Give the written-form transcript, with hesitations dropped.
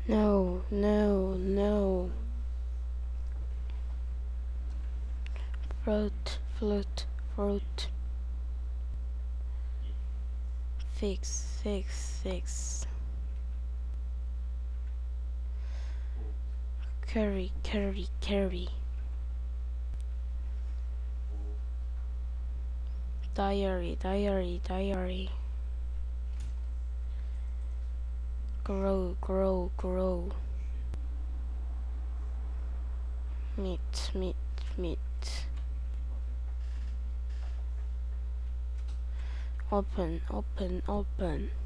No, no, no. Fruit, fruit, fruit. Fix, fix, fix. Curry, curry, curry. Diary, diary, diary. Grow, grow, grow. Meat, meat, meat. Open, open, open.